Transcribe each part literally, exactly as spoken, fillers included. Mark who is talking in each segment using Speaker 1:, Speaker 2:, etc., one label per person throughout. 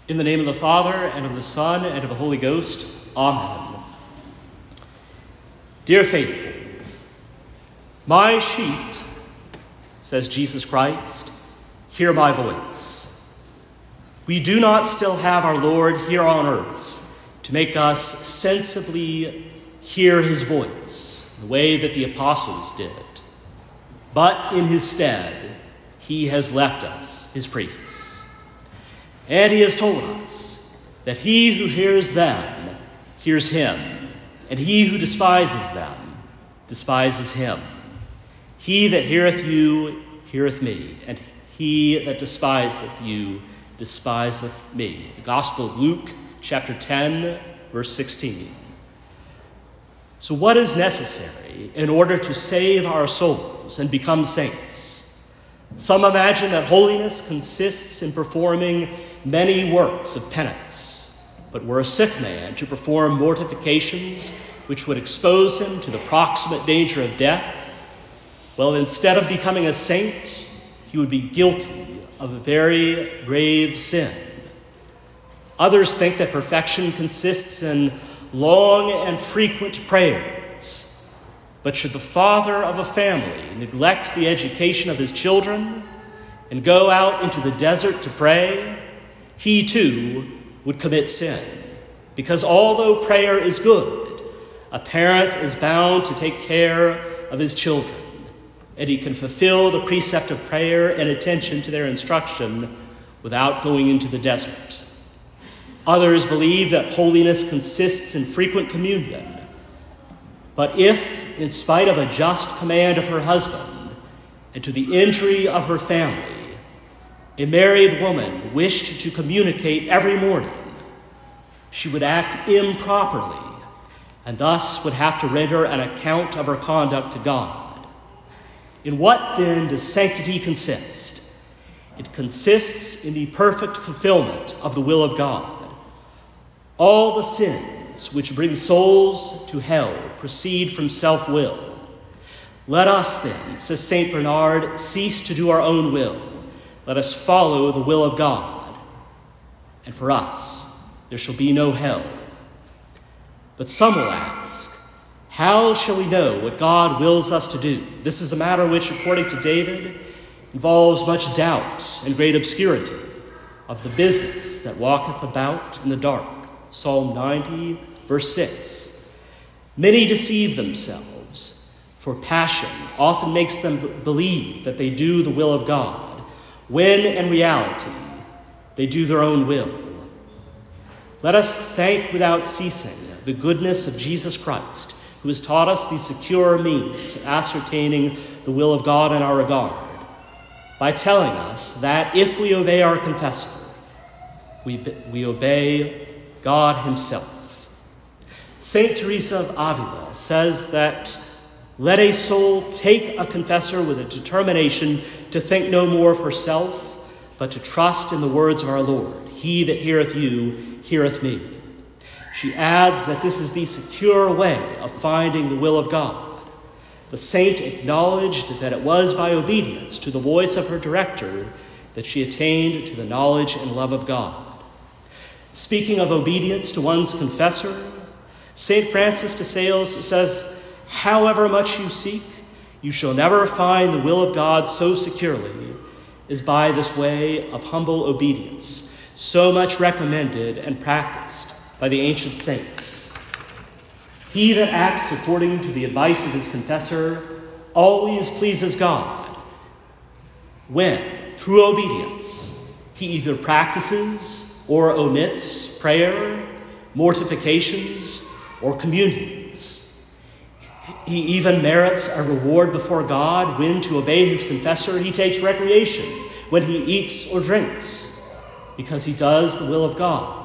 Speaker 1: In the name of the Father, and of the Son, and of the Holy Ghost. Amen. Dear faithful, my sheep, says Jesus Christ, hear my voice. We do not still have our Lord here on earth to make us sensibly hear his voice, the way that the apostles did. But in his stead, he has left us, his priests. And he has told us that he who hears them hears him, and he who despises them despises him. He that heareth you heareth me, and he that despiseth you despiseth me. The Gospel of Luke, chapter ten, verse sixteen. So what is necessary in order to save our souls and become saints? Some imagine that holiness consists in performing many works of penance, but were a sick man to perform mortifications which would expose him to the proximate danger of death, well, instead of becoming a saint, he would be guilty of a very grave sin. Others think that perfection consists in long and frequent prayers. But should the father of a family neglect the education of his children and go out into the desert to pray, he too would commit sin. Because although prayer is good, a parent is bound to take care of his children, and he can fulfill the precept of prayer and attention to their instruction without going into the desert. Others believe that holiness consists in frequent communion. But if, in spite of a just command of her husband, and to the injury of her family, a married woman wished to communicate every morning, she would act improperly, and thus would have to render an account of her conduct to God. In what, then, does sanctity consist? It consists in the perfect fulfillment of the will of God. All the sins which bring souls to hell proceed from self-will. Let us then, says Saint Bernard, cease to do our own will. Let us follow the will of God. And for us, there shall be no hell. But some will ask, how shall we know what God wills us to do? This is a matter which, according to David, involves much doubt and great obscurity of the business that walketh about in the dark. Psalm ninety, verse six. Many deceive themselves, for passion often makes them b- believe that they do the will of God, when in reality they do their own will. Let us thank without ceasing the goodness of Jesus Christ, who has taught us the secure means of ascertaining the will of God in our regard, by telling us that if we obey our confessor, we, we obey God himself. Saint Teresa of Avila says that let a soul take a confessor with a determination to think no more of herself, but to trust in the words of our Lord. He that heareth you, heareth me. She adds that this is the secure way of finding the will of God. The saint acknowledged that it was by obedience to the voice of her director that she attained to the knowledge and love of God. Speaking of obedience to one's confessor, Saint Francis de Sales says, however much you seek, you shall never find the will of God so securely as by this way of humble obedience, so much recommended and practiced by the ancient saints. He that acts according to the advice of his confessor always pleases God, when, through obedience, he either practices or omits prayer, mortifications, or communions. He even merits a reward before God when, to obey his confessor, he takes recreation when he eats or drinks, because he does the will of God.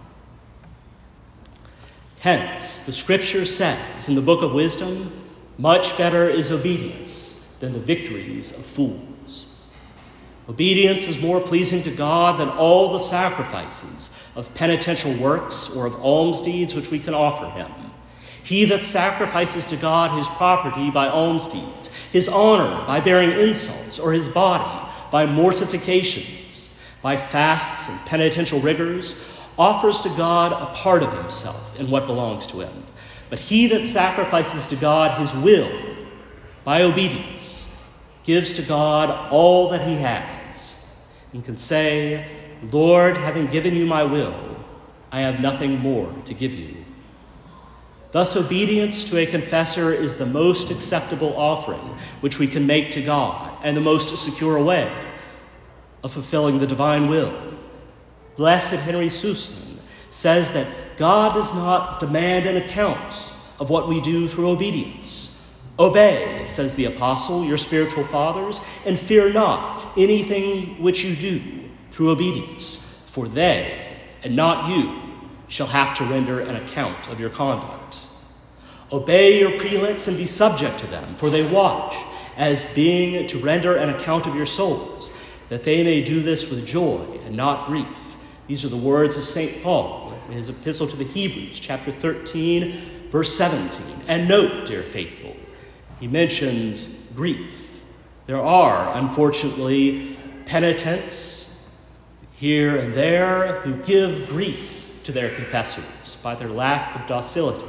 Speaker 1: Hence, the scripture says in the Book of Wisdom, much better is obedience than the victories of fools. Obedience is more pleasing to God than all the sacrifices of penitential works or of alms deeds which we can offer him. He that sacrifices to God his property by alms deeds, his honor by bearing insults, or his body by mortifications, by fasts and penitential rigors, offers to God a part of himself in what belongs to him. But he that sacrifices to God his will by obedience gives to God all that he has, and can say, Lord, having given you my will, I have nothing more to give you. Thus, obedience to a confessor is the most acceptable offering which we can make to God, and the most secure way of fulfilling the divine will. Blessed Henry Sussman says that God does not demand an account of what we do through obedience. Obey, says the apostle, your spiritual fathers, and fear not anything which you do through obedience, for they, and not you, shall have to render an account of your conduct. Obey your prelates and be subject to them, for they watch, as being to render an account of your souls, that they may do this with joy and not grief. These are the words of Saint Paul in his epistle to the Hebrews, chapter thirteen, verse seventeen. And note, dear faithful, he mentions grief. There are, unfortunately, penitents here and there who give grief to their confessors by their lack of docility.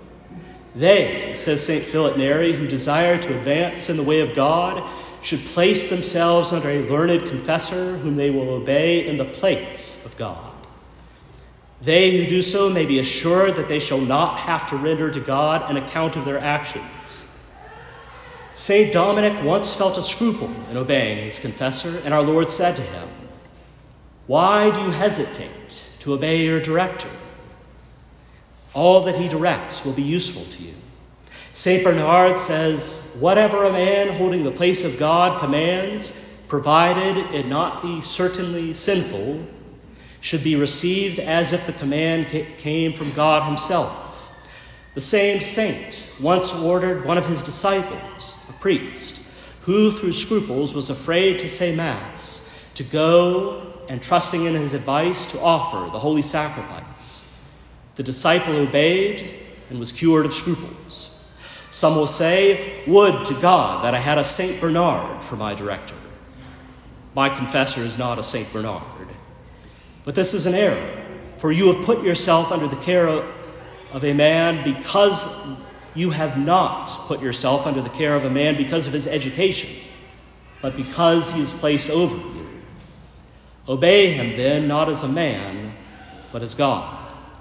Speaker 1: They, says Saint Philip Neri, who desire to advance in the way of God, should place themselves under a learned confessor whom they will obey in the place of God. They who do so may be assured that they shall not have to render to God an account of their actions. Saint Dominic once felt a scruple in obeying his confessor, and our Lord said to him, "Why do you hesitate to obey your director? All that he directs will be useful to you." Saint Bernard says, "Whatever a man holding the place of God commands, provided it not be certainly sinful, should be received as if the command came from God himself." The same saint once ordered one of his disciples, a priest, who through scruples was afraid to say Mass, to go and, trusting in his advice, to offer the holy sacrifice. The disciple obeyed and was cured of scruples. Some will say, "Would to God that I had a Saint Bernard for my director." My confessor is not a Saint Bernard. But this is an error, for you have put yourself under the care of a man because you have not put yourself under the care of a man because of his education, but because he is placed over you. Obey him then, not as a man, but as God.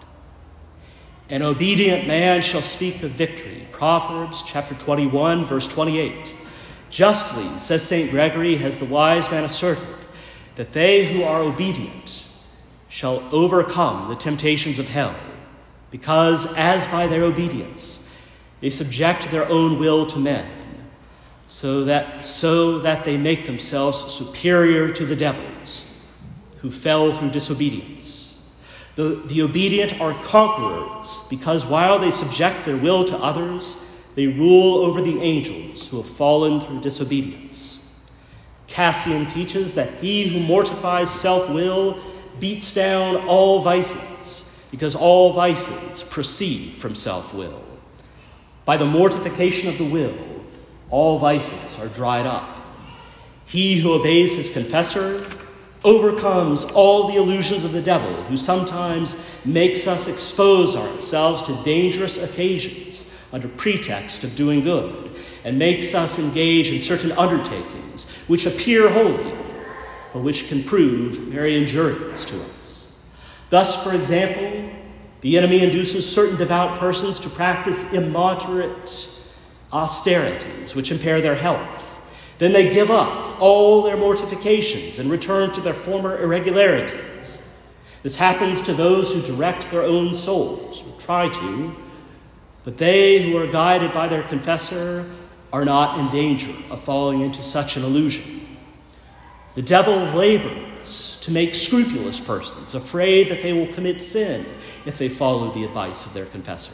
Speaker 1: An obedient man shall speak of victory. Proverbs chapter twenty-one, verse twenty-eight. Justly, says Saint Gregory, has the wise man asserted, that they who are obedient shall overcome the temptations of hell, because as by their obedience they subject their own will to men, so that, so that they make themselves superior to the devils who fell through disobedience. The, the obedient are conquerors, because while they subject their will to others, they rule over the angels who have fallen through disobedience. Cassian teaches that he who mortifies self-will beats down all vices, because all vices proceed from self-will. By the mortification of the will, all vices are dried up. He who obeys his confessor overcomes all the illusions of the devil, who sometimes makes us expose ourselves to dangerous occasions under pretext of doing good, and makes us engage in certain undertakings which appear holy, but which can prove very injurious to us. Thus, for example, the enemy induces certain devout persons to practice immoderate austerities which impair their health. Then they give up all their mortifications and return to their former irregularities. This happens to those who direct their own souls, or try to, but they who are guided by their confessor are not in danger of falling into such an illusion. The devil labors to make scrupulous persons afraid that they will commit sin if they follow the advice of their confessor.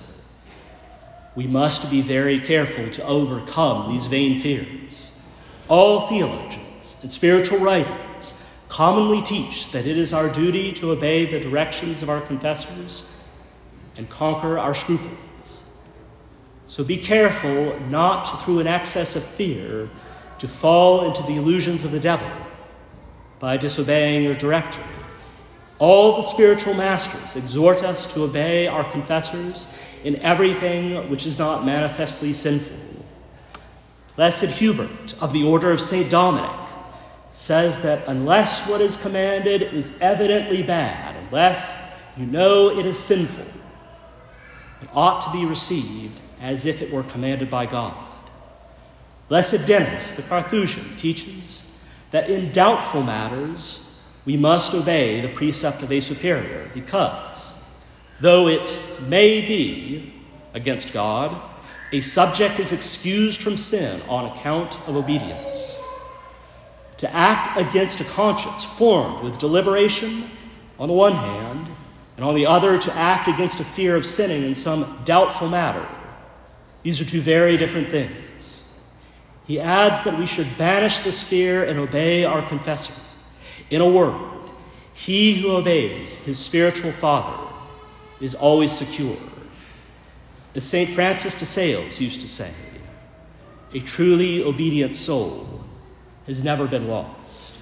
Speaker 1: We must be very careful to overcome these vain fears. All theologians and spiritual writers commonly teach that it is our duty to obey the directions of our confessors and conquer our scruples. So be careful not through an excess of fear to fall into the illusions of the devil, by disobeying your director. All the spiritual masters exhort us to obey our confessors in everything which is not manifestly sinful. Blessed Hubert of the Order of Saint Dominic says that unless what is commanded is evidently bad, unless you know it is sinful, it ought to be received as if it were commanded by God. Blessed Denis the Carthusian teaches that in doubtful matters we must obey the precept of a superior, because, though it may be against God, a subject is excused from sin on account of obedience. To act against a conscience formed with deliberation on the one hand, and on the other to act against a fear of sinning in some doubtful matter, these are two very different things. He adds that we should banish this fear and obey our confessor. In a word, he who obeys his spiritual father is always secure. As Saint Francis de Sales used to say, a truly obedient soul has never been lost.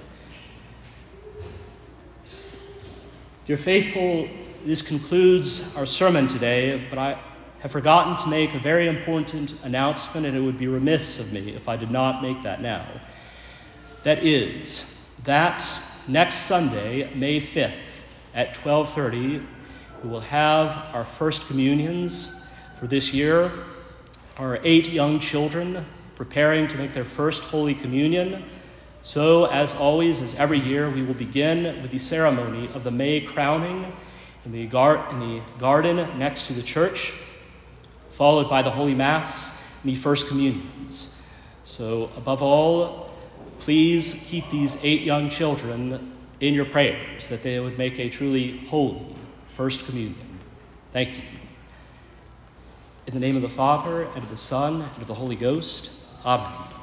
Speaker 1: Dear faithful, this concludes our sermon today, but I have forgotten to make a very important announcement, and it would be remiss of me if I did not make that now. That is, that next Sunday, May fifth, at twelve thirty, we will have our first communions for this year. Our eight young children preparing to make their first Holy Communion. So, as always, as every year, we will begin with the ceremony of the May crowning in the, gar- in the garden next to the church, followed by the Holy Mass and the First Communions. So, above all, please keep these eight young children in your prayers, that they would make a truly holy First Communion. Thank you. In the name of the Father, and of the Son, and of the Holy Ghost, Amen.